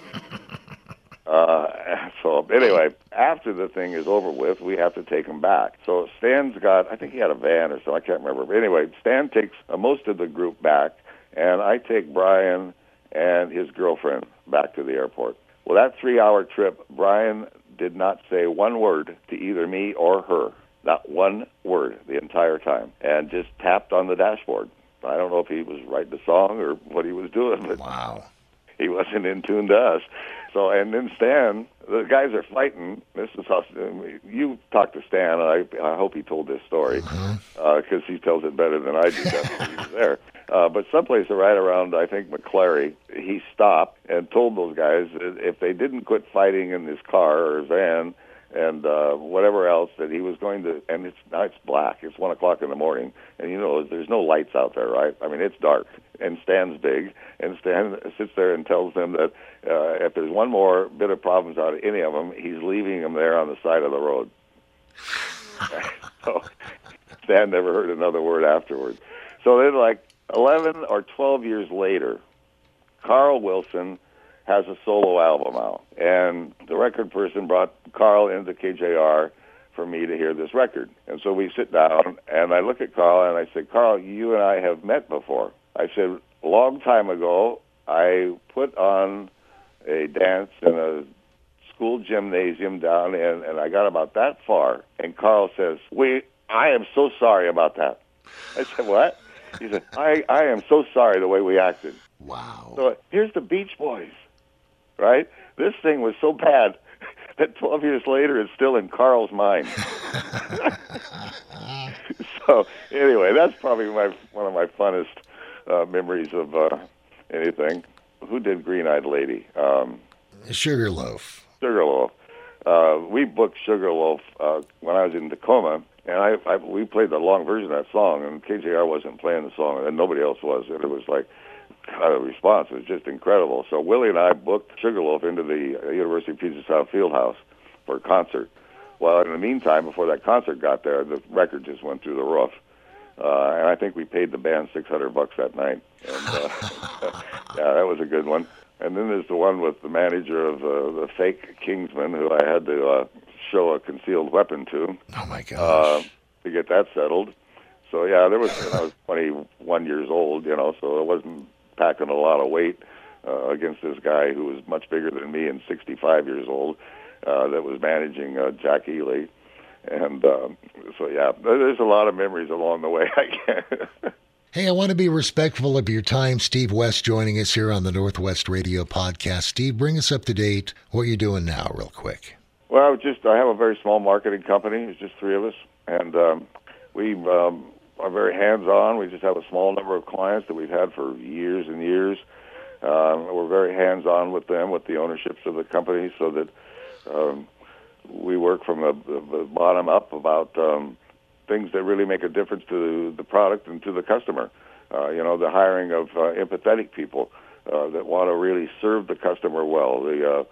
So anyway, after the thing is over with, we have to take him back. So Stan's got, I think he had a van or something, I can't remember. But anyway, Stan takes most of the group back, and I take Brian and his girlfriend back to the airport. Well, that 3-hour trip, Brian did not say one word to either me or her. Not one word the entire time, and just tapped on the dashboard. I don't know if he was writing a song or what he was doing, but wow. He wasn't in tune to us. So, and then Stan, the guys are fighting. This is how you talked to Stan. I hope he told this story because he tells it better than I do. He was there. But someplace right around, I think, McClary, he stopped and told those guys that if they didn't quit fighting in his car or his van and whatever else, that he was going to, and it's black. It's 1 o'clock in the morning, and you know, there's no lights out there, right? I mean, it's dark, and Stan's big, and Stan sits there and tells them that if there's one more bit of problems out of any of them, he's leaving them there on the side of the road. So Stan never heard another word afterwards. So then, like 11 or 12 years later, Carl Wilson has a solo album out, and the record person brought Carl into KJR for me to hear this record. And so we sit down, and I look at Carl, and I said, Carl, you and I have met before. I said, a long time ago, I put on a dance in a school gymnasium down in, and I got about that far, and Carl says, I am so sorry about that. I said, what? He said, I am so sorry the way we acted. Wow. So here's the Beach Boys, right? This thing was so bad that 12 years later it's still in Carl's mind. So anyway, that's probably one of my funnest memories of anything. Who did Green-Eyed Lady? Sugarloaf. Sugarloaf. We booked Sugarloaf when I was in Tacoma, and we played the long version of that song, and KJR wasn't playing the song, and nobody else was, and it was like, the response was just incredible. So Willie and I booked Sugarloaf into the University of Puget Sound Fieldhouse for a concert. Well, in the meantime, before that concert got there, the record just went through the roof. And I think we paid the band $600 that night. And, yeah, that was a good one. And then there's the one with the manager of the fake Kingsman, who I had to show a concealed weapon to. Oh, my gosh. To get that settled. So, yeah, I was 21 years old, you know, so I wasn't packing a lot of weight against this guy who was much bigger than me and 65 years old that was managing Jack Ely. And so, yeah, there's a lot of memories along the way. I can't. Hey, I want to be respectful of your time. Steve West joining us here on the Northwest Radio Podcast. Steve, bring us up to date. What are you doing now, real quick? Well, I have a very small marketing company. It's just three of us, and we are very hands-on. We just have a small number of clients that we've had for years and years. We're very hands-on with them, with the ownerships of the company, so that we work from the bottom up about things that really make a difference to the product and to the customer. The hiring of empathetic people that want to really serve the customer well,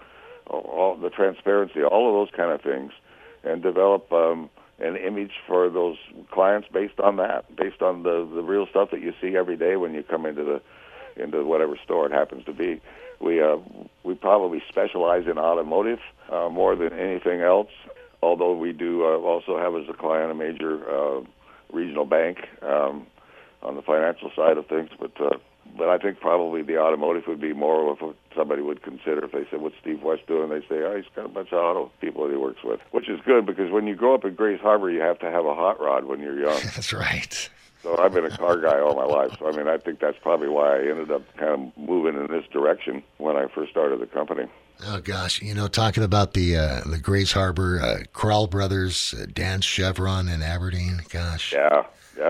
all the transparency, all of those kind of things, and develop an image for those clients based on that, based on the real stuff that you see every day when you come into whatever store it happens to be. We probably specialize in automotive more than anything else, although we do also have as a client a major regional bank on the financial side of things. But I think probably the automotive would be more of what somebody would consider if they said, what's Steve West doing? They say, he's got a bunch of auto people that he works with, which is good because when you grow up in Grays Harbor, you have to have a hot rod when you're young. That's right. So I've been a car guy all my life. So, I think that's probably why I ended up kind of moving in this direction when I first started the company. Oh, gosh. Talking about the Grays Harbor, Kroll Brothers, Dan's Chevron in Aberdeen. Gosh. Yeah.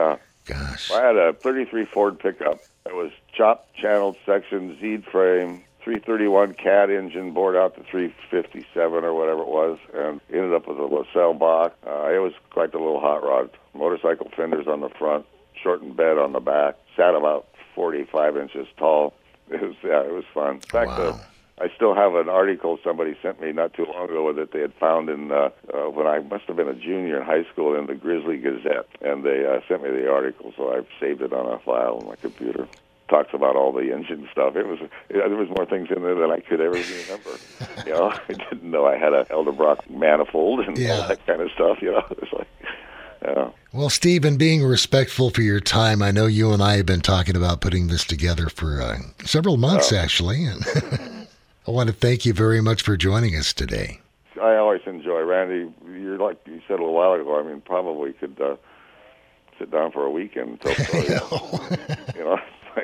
Gosh. I had a 33 Ford pickup. It was chopped, channeled section, Z'd frame, 331 CAT engine, bored out to 357 or whatever it was, and ended up with a LaSalle box. It was quite the little hot rod. Motorcycle fenders on the front, shortened bed on the back, sat about 45 inches tall. It was fun. In fact, wow. I still have an article somebody sent me not too long ago that they had found in when I must have been a junior in high school in the Grizzly Gazette, and they sent me the article, so I've saved it on a file on my computer. Talks about all the engine stuff. There was more things in there than I could ever remember. I didn't know I had a Edelbrock manifold and all that kind of stuff. It's like. Well, Stephen, being respectful for your time, I know you and I have been talking about putting this together for several months, actually. And I want to thank you very much for joining us today. I always enjoy, Randy. You're like you said a little while ago. Probably could sit down for a weekend and tell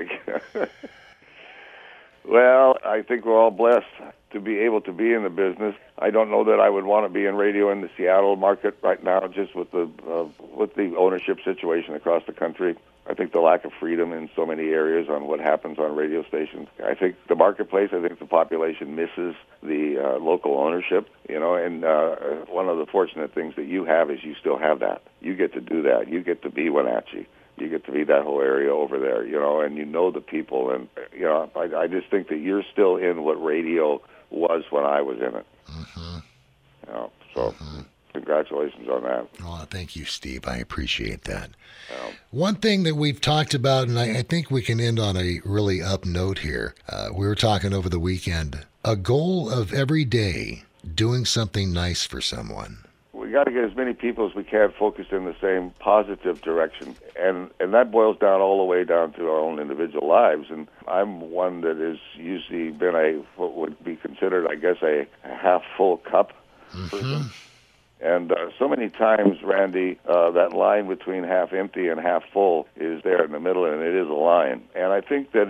Well, I think we're all blessed to be able to be in the business. I don't know that I would want to be in radio in the Seattle market right now, just with the ownership situation across the country. I think the lack of freedom in so many areas on what happens on radio stations. I think the marketplace, I think the population misses the local ownership, and one of the fortunate things that you have is you still have that. You get to do that. You get to be Wenatchee. You get to be that whole area over there, and the people. And, I just think that you're still in what radio was when I was in it. Mm-hmm. Congratulations on that. Oh, thank you, Steve. I appreciate that. One thing that we've talked about, and I think we can end on a really up note here. We were talking over the weekend, a goal of every day doing something nice for someone. We got to get as many people as we can focused in the same positive direction, and that boils down all the way down to our own individual lives. And I'm one that has usually been what would be considered, I guess, a half full cup person. And so many times, Randy, that line between half empty and half full is there in the middle, and it is a line. And I think that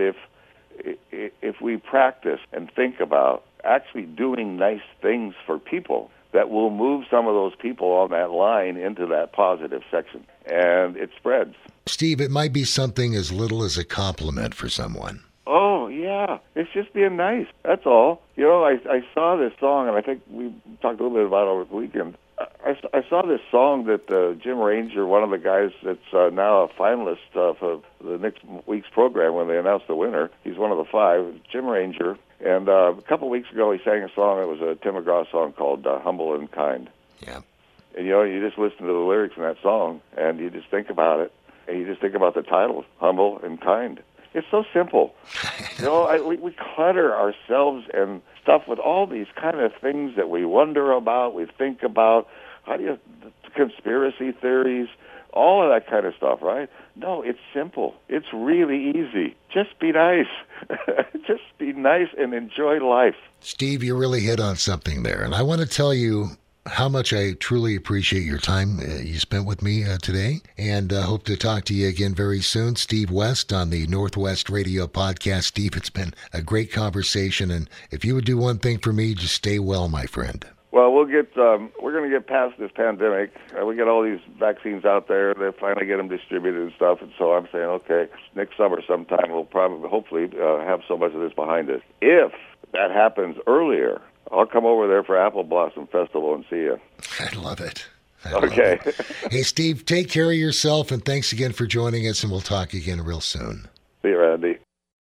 if we practice and think about actually doing nice things for people, that will move some of those people on that line into that positive section, and it spreads. Steve, it might be something as little as a compliment for someone. Oh, yeah. It's just being nice. That's all. I saw this song, and I think we talked a little bit about it over the weekend. I saw this song that Jim Ranger, one of the guys that's now a finalist for the next week's program when they announce the winner, he's one of the 5, Jim Ranger. And a couple of weeks ago, he sang a song. It was a Tim McGraw song called Humble and Kind. Yeah. And, you just listen to the lyrics in that song, and you just think about it, and you just think about the title, Humble and Kind. It's so simple. We clutter ourselves and stuff with all these kind of things that we wonder about, we think about, conspiracy theories, all of that kind of stuff, right? No, it's simple. It's really easy. Just be nice. Just be nice and enjoy life. Steve, you really hit on something there. And I want to tell you, how much I truly appreciate your time you spent with me today, and hope to talk to you again very soon. Steve West on the Northwest Radio Podcast. Steve, it's been a great conversation, and if you would do one thing for me, just stay well, my friend. Well, we're going to get past this pandemic. We get all these vaccines out there. They finally get them distributed and stuff. And so I'm saying, okay, next summer sometime we'll hopefully have so much of this behind us. If that happens earlier, I'll come over there for Apple Blossom Festival and see you. I love it. Okay. Hey, Steve, take care of yourself, and thanks again for joining us, and we'll talk again real soon. See you, Randy.